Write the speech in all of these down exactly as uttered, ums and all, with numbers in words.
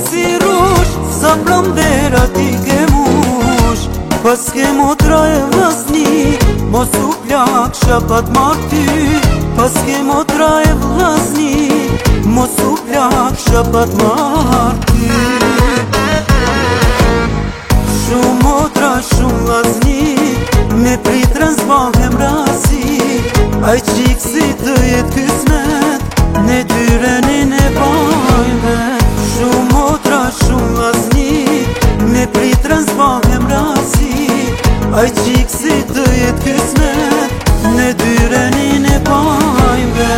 si rush, sa plombera ti ke mush. Pas ke motra e vllazni, mos u plak shapat marr ty. Pas ke motra e vllazni, mos u plak shapat marr ty. Shumë motra, shumë vllazni, me pritrën zbahem rasi. Aj qik si të jet kismet, ne dyrenin e bajme. Shumë motra, shumë vllazni, me pritrën zbahem rasi. Aj qik si të jet kismet, ne dyrenin e bajme.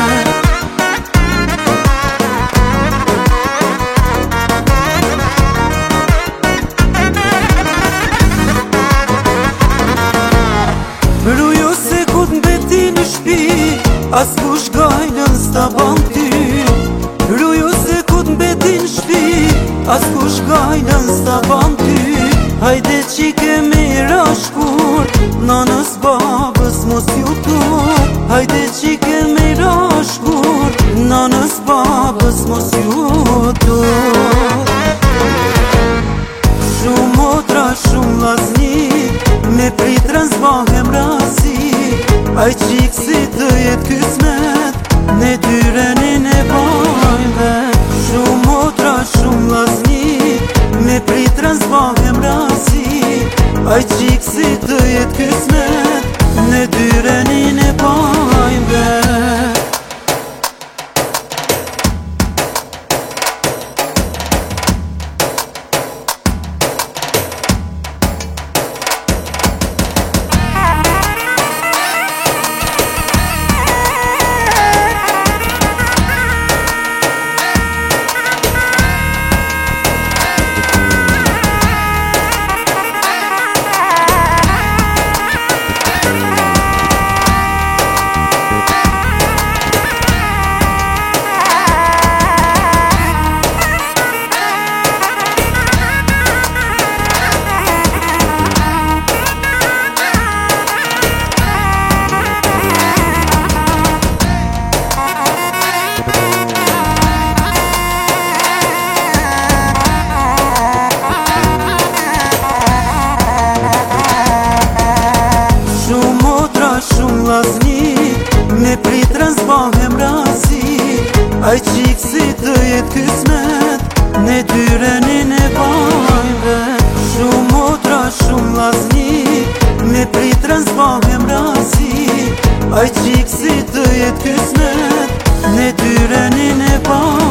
Rujo se ku t'mbeti në shpi, as kush gajlën s'ta ban ty. Rujo se ku t'mbeti në shpi, as kush gajlën s'ta ban ty. Hajde qike me rashkur, nanës babës mos ju tur. Hajde qike me rashkur, nanës babës mos ju tur. Shumë motra, shumë vllazni, me pritrën zbahem rasi. Aj qik si të jet kismet, ne dyrenin e bajme. Shumë motra, shumë vllazni, me pritrën zbahem rasi. Aj qik si të jet kismet, ne dyrenin e bajme. Shumë vllazni, me pritrën zbahem rasi. Aj qik si të jet kismet, ne dyrenin e bajme. Shumë motra, shumë vllazni, me pritrën zbahem rasi. Aj qik si të jet kismet, ne dyrenin e bajme.